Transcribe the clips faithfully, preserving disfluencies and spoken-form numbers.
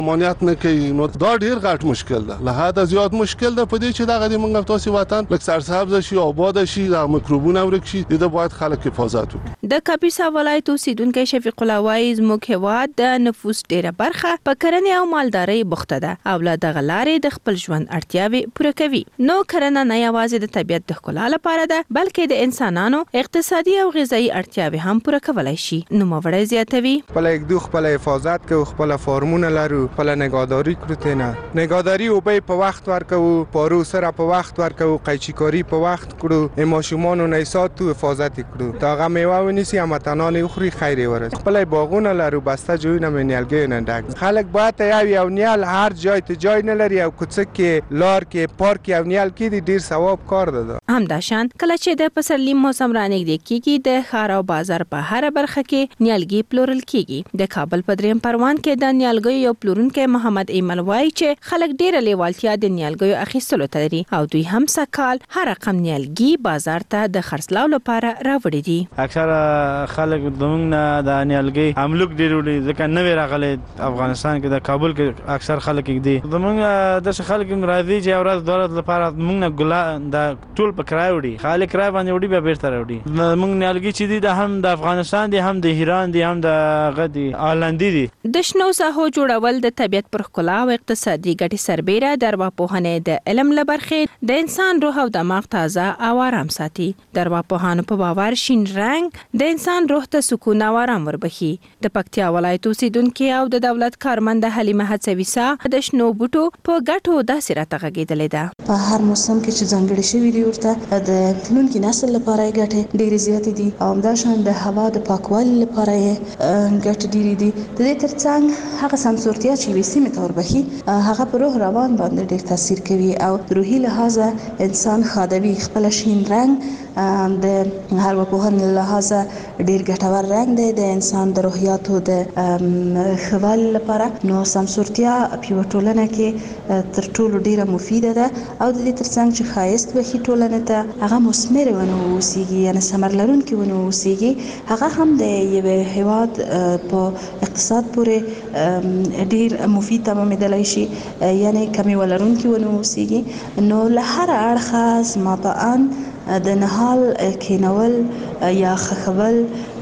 امنیت نه کوي نو دا ډیر غټ مشکل ده. له حد زیات مشکل ده په دې چې دغه د موږ تاسو وطن لکه سرسبز شي آباد شي د میکروبونو ورک شي د باید خلک حفاظت وکړي. د کاپیسا ولایت اوسیدونکو شفیق الله وایي زموږ هېواد د نفوس ډیره برخه په کرنې او مالدارۍ بوخته ده او له دغه لارې د خپل ژوند اړتیاوې پوره کوي. نو کرنه نه یوازې د طبیعت د ښکلا لپاره ده بلکې د انسانانو اقتصادي او غذایی اړتیاوې هم پوره کولای شي. نو موړی زیاتوي خپل یک دو خپل حفاظت کوو، خپل فارمونه لرو، خپل نگهداری کړو. تنه نگهداری او به په وخت ورکو، پارو سره په وخت ورکو، قیچیکاری په وخت کړو، ماشومان نه ساتو حفاظت کړو. تا هغه میوه ونیسی امتنان اخری خیر ورس. خپل باغونه لرو، بسته جوی نه نیالګي نه ډک. خلک باید یو یو نیال هر جای ته جای نه لري او کوڅه کې لار کې پارک یو نیال کې ډیر ثواب کار ده. همداشان کله چې د پسرلي موسم رانږدې کیږي د ښار او بازار په هر برخه کې نیالګي پلورل کیږي. د کابل په دریم پروان کې د نیالګیو یو پلورونکی محمد ایمل وایي چې خلک ډیره لیوالتیا د نیالګیو اخیستلو ته لري او دوی هم سکال هر رقم نیالګي بازار ته د خرڅلاو لپاره راوړي دي. اکثر خلک دمنګ نه د نیالګي املوک ډیر وړي ځکه نوې راغلي افغانستان کې د کابل کې اکثر خلک دي. دمنګ د خلک راځي چې اورز دولت لپاره موږ نه ګلا د ټول په کرای وړي خالق کرای باندې وړي به بیرته راوړي. موږ نیالګي چې دي د هم د افغانستان دي هم د ایران دي هم د غدي آلندي دي. د شنو ساحو جوړول د طبیعت پر ښکلا او اقتصادي ګټې سربېره د ارواپوهنې د علم له برخې د انسان روح او دماغ تازه او آرام ساتي. د ارواپوهانو په باور شین رنګ د انسان روح ته سکون او آرام وربخي. د پکتیا ولایت اوسیدونکو او د دولت کارمند حلیمه هڅویسا د شنو بوټو په ګټو داسې راته غږېدلې ده. په هر موسم کې چې ځانګړي شوي دي ورته د تلونکي نسل لپاره یې ګټې ډېرې زیاتې دي او همداشان د هوا د پاکوالي لپاره یې ګټې ډېرې دي. د دې ترڅنګ هغه سمسورتیا چې یوې سیمې ته وربخي هغه په روح روان باندې ډېر تاثیر کوي او روحي لحاظه انسان خادوي. خپل شین رنګ د ارواپوهنې له لحاظه ډېر ګټور رنګ دی د انسان د روحیاتو د ښه والي لپاره. نو سمسورتیا په یوه ټولنه کې تر ټولو ډېره مفیده ده او د دې ترڅنګ چې ښایست بخي ټولنې ته هغه مثمرې ونه اوسیږي یعنې ثمر لرونکي ونه اوسیږي. هغه هم د یوې هېواد په اقتصاد پورې ډېر مفید تمامېدلی شي یعنې کمې ولرونکي ونه اوسیږي. نو له هر اړخه زما په ان د نهال کینول یا خخول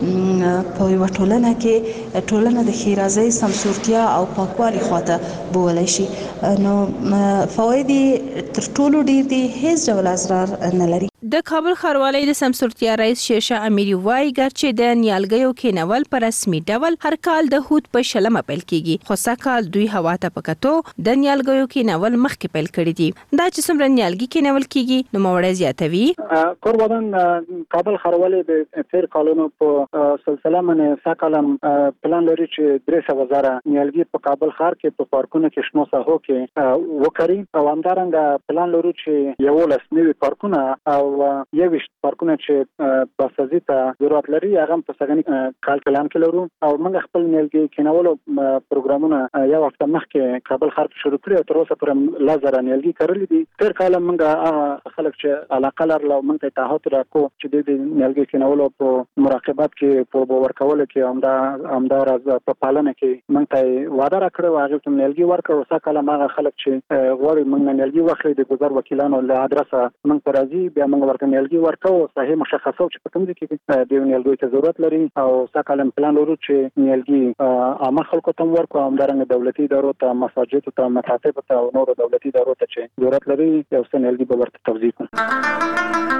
په یوه ټولنه کې ټولنه د ښېرازۍ سمسورتیا او پاکوالي خواته بولی شي. نو فواید تر ټولو ډېر دي، هیڅ ډول اضرار نه لري. د کابل ښاروالۍ د سمسورتیا رئیس شیرشاه امیري وایي ګرچې د نیالګیو کینول په رسمي ډول هر کال د هوت په شلمه پیل کیږي خو سږکال دوی هوا ته په کتو د نیالګیو کینول مخکې پیل کړي دي. دا چې څومره نیالګي کینول کیږي نوموړی زیاتوي. قربان کابل ښاروالۍ د تیر کالونو په سلسله باندې سږکال پلان لري چې درې سوه زره نیالګي په کابل ښار کې په پارکونو کې شنو ساحو کې وکري او همدارنګه پلان لرو چې یولس نوي پارکونه او یویشت پارکونه چې باسازي ته ضرورت لري هغه په سږني کال پلان کې لرو او موږ خپل نیالګي کینولو پروګرامونه یو هفته مخکې کابل ښار کې شروع کړي او تر اوسه پورې لس زره نیالګي کرلي دي. تیر کال موږ هغه خلک چې علاقه لرله موږ ته تعهد راکړو چې د نیالګي کینولو په مراقبت کې په باور کولو کې همدا همداراز په پالنه کې موږ ته وعده راکړو هغه ته نیالګي ورکړو. څه کله هغه خلک چې غواړي موږ نیالګي واخلي د ګذر وکیلانو له ادرسه موږ ته راځي بیا موږ ورته نیالګي ورکو صحیح مشخصو چې په کوم ځای کې د نیالګي ته ضرورت لري او ساکالم پلان لرو چې نیالګي عامه خلکو ته ورکو همدارنګه دولتي ادارو ته مساجد ته مکاتب ته او نور دولتي ادارو ته چې ضرورت لري یو څه نیالګي به ورته توزیع کړو.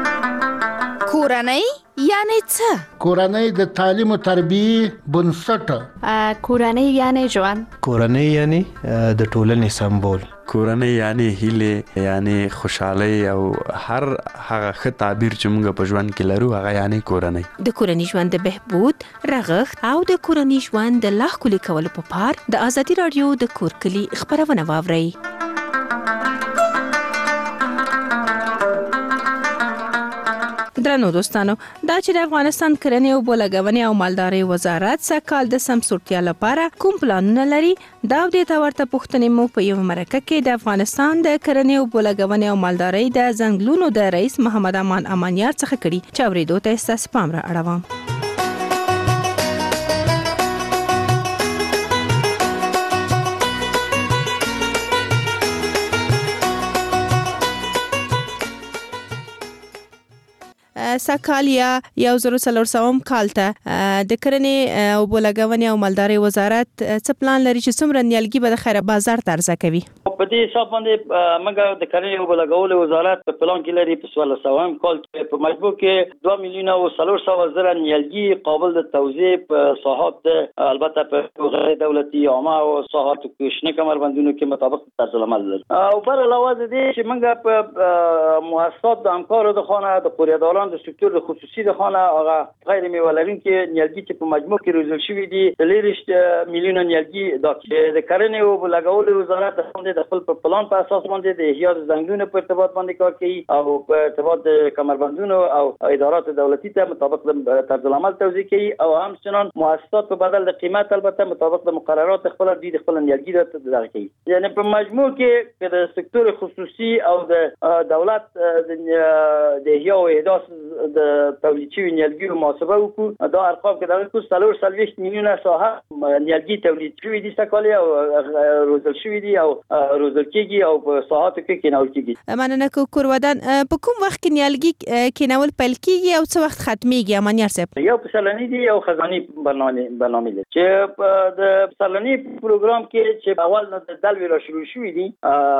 کورنۍ یعنی څه؟ کورنۍ د تعلیم او تربیې بنسټ. کورنۍ یعنی ژوند. کورنۍ یعنی د ټولنې سمبول. کورنۍ یعنی هیله یعنی خوشحالي او هر هغه ښه تعبیر چې موږ په ژوند کې لرو هغه یعنی کورنۍ. د کورنۍ ژوند د بهبود رغښت او د کورنۍ ژوند د لا ښکلي کولو په پار د ازادي رادیو د کور کلي خبرونه واورئ. درنو دوستانو دا چې د افغانستان کرنې او بولګونې او مالدارۍ وزارت سږکال د سمسورتیا لپاره کوم پلانونه لري دا د تا ورته پوښتنې مو په یو مرکه کې د افغانستان د کرنې او بولګونې او مالدارۍ د ځنګلونو د رئیس محمد امان امانیار څخه کړي چې اورېدو ته ستاسو پام را اړوم. سکال یا یو زر څلور سوه کال ته د کرنې او بولګونې او مالدارۍ وزارت څه پلان لري چې څومره نیالګي به د خیر بازار ته عرضه کوي؟ په دې حساب باندې موږ د کرنې او بولګولو وزارت په پلان کې لري په څوارلس سوه کال کې په مجموع کې دوه میلیونه او څلور سوه زره نیالګي قابل د توزیع په ساحات البته په غیر دولتي عامه او ساحات کې شنه کمربندونو کې مطابق طرز العمل لري. او بر علاوه د دې چې موږ په مؤسسات د همکارو د خانه د قوریداران د سکتور د خصوصي د خانه هغه غیر میوه لرونکي نیالګي چې په مجموع کې روزل شوي دي لریش میلیونه نیالګي دا چې د کرنې او بولګولو وزارت د خپل په پلان په اساس باندې د احیا د ځنګلونو په ارتباط باندې کار کوي او په ارتباط د کمربندونو او ادارات دولتي ته مطابق د طرز العمل توزیع کوي او همچنان مؤسسات په بدل د قیمت البته مطابق د مقررات خپل د خپل نیالګي د دغه کوي. یعنی په مجموع کې د سکتور خصوصي او د دولت د احیا او احداث د تولید شوی نیالګي محاسبه وکړو دا ارقام کې دغه کو څلور سلويشت میلیونه ساحه نیالګي تولید شوی دي سکالي او روزل شوی دي او روزل کېږي او په ساحاتو کې کېنول کېږي. مننه کو کورودان په کوم وخت کې نیالګي کېنول پیل کېږي او څه وخت ختميږي امانیار صاحب؟ یو پسلنی دی او خزاني برنامه برنامه دي چې د پسلنی پروګرام کې چې اول نو د دل ویلا شروع شوې دي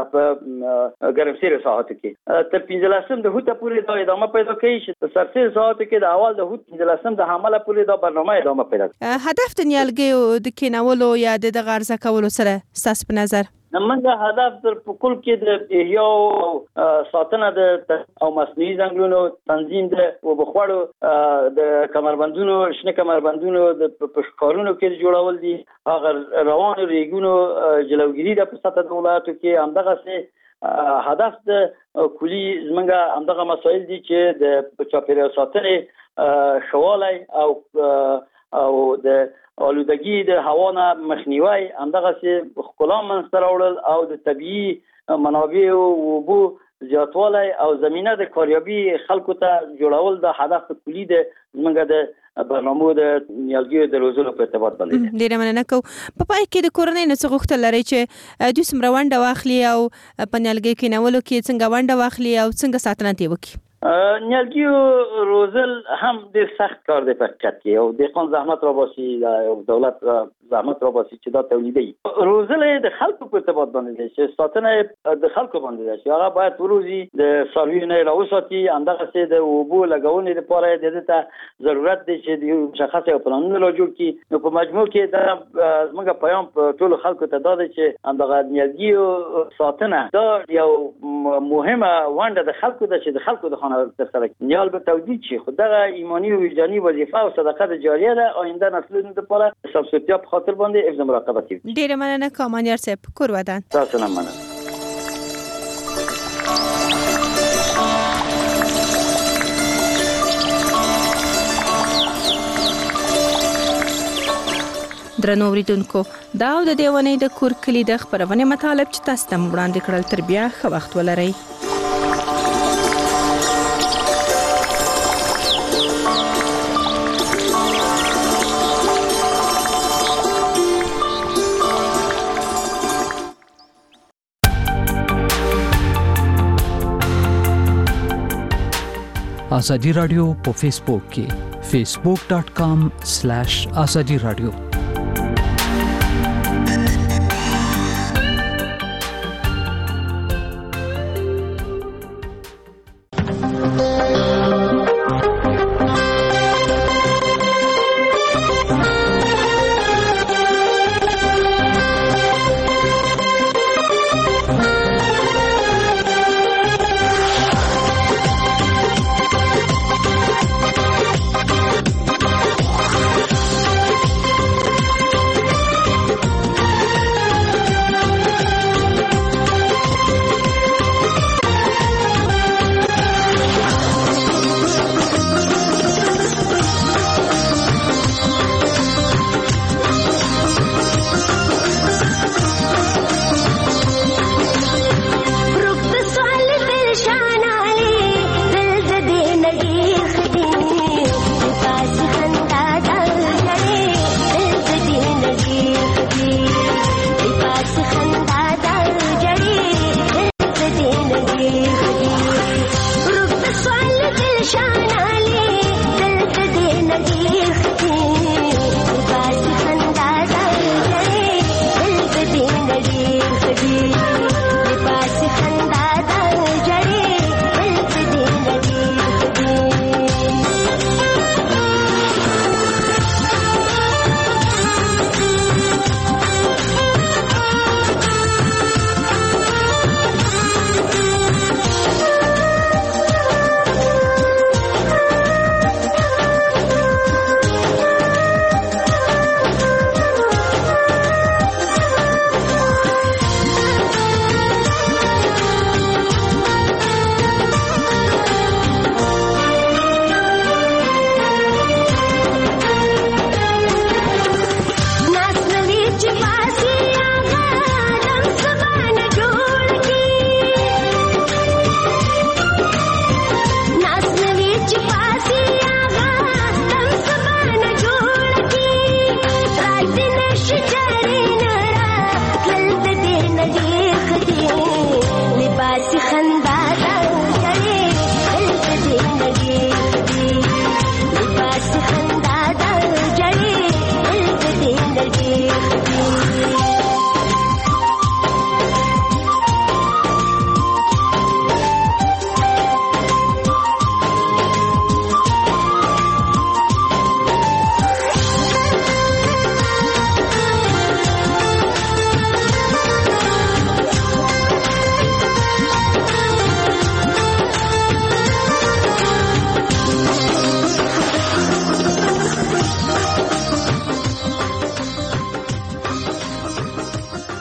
په ګرمسیر ساحاتو کې تر پنځلسم د هوته پورې دا ادامه پیدا کوي چې په سرسیر ساحاتو کې د اول د هوت پنځلسم د حمله پورې دا برنامه ادامه پیدا کوي. هدف د نیالګي د کېنولو یا د غرضه کولو سره ستاسو په نظر نمنګ هدف تر کل کې د احیا او ساتنه د او مصنوعي ځنګلونو تنظیم د وبخوړو د کمربندونو شنه کمربندونو د پښکارونو کې جوړول دي هغه روان ریګونو جلوګیری د په سطح دولتو کې همدغه سه هدف د کلی زمنګ همدغه مسایل دي چې د چاپیریال ساتنې شوالای او او د آلودگی د هوا نه مخنیوي همدغه سه خپل منځ راوړل او د طبيعي منابع او اوبو زیاتوالی او زمينه د کاریابي خلکو ته جوړول د هدف کلی د موږ د برنامه د نیالګي د روزلو په ارتباط باندې. ډیره مننه کو. په پای کې د کورنۍ نه څه غوښتل لري چې د سمره ونده واخلي او په نیالګي کې نولو کې څنګه ونده واخلي او څنګه ساتنه دی وکړي؟ نیالګي روزل هم ډېر سخت کار دی په حقیقت کې او د قانون زحمت را باسي او دولت زحمت را باسي چې دا تولیدي روزل د خلکو په ارتباط باندې دی چې ساتنه د خلکو باندې دی چې هغه باید وروزي د سارویونه راوساتي همدغه سه د اوبو لګونې لپاره د دې ته ضرورت دی چې د مشخص یو پلانونه را جوړ کړي. نو په مجموع کې دا موږ پیغام په ټول خلکو ته دا دی چې همدغه نیالګي ساتنه دا یو مهمه ونده د خلکو ده چې د خلکو د تر سره نیال به توجیه شي خو دغه ایمانی او وجداني وظیفه او صدقه جاریه ده آینده نسلونو لپاره سبسیدیا په خاطر باندې حفظ مراقبه کوي. ډیره مننه کامانیار صاحب کورودان. تاسو نه مننه. درنو اوریدونکو دا د دیوانې د کور کلی د خبرونه مطالب چې تاسو ته وړاندې کړل تر بیا ښه وخت ولرئ. آزادی رادیو په فیسبوک کې فیسبوک ډاٹ کام سلیش آزادی رادیو. کې